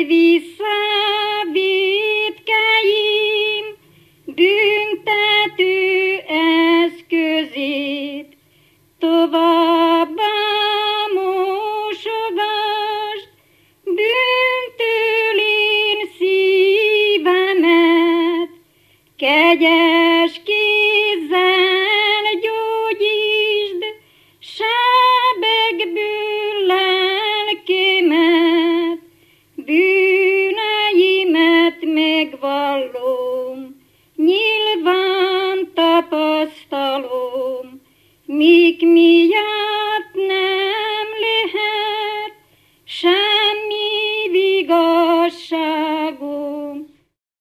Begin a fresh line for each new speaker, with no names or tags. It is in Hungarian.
vissza vétkeim büntető eszközét, továbbá mosogasd bűntől én szívemet, kegyes kézzel gyógyítsd sebegből lelkemet, bűneimet megvallom, nyilván tapasztalom, míg miatt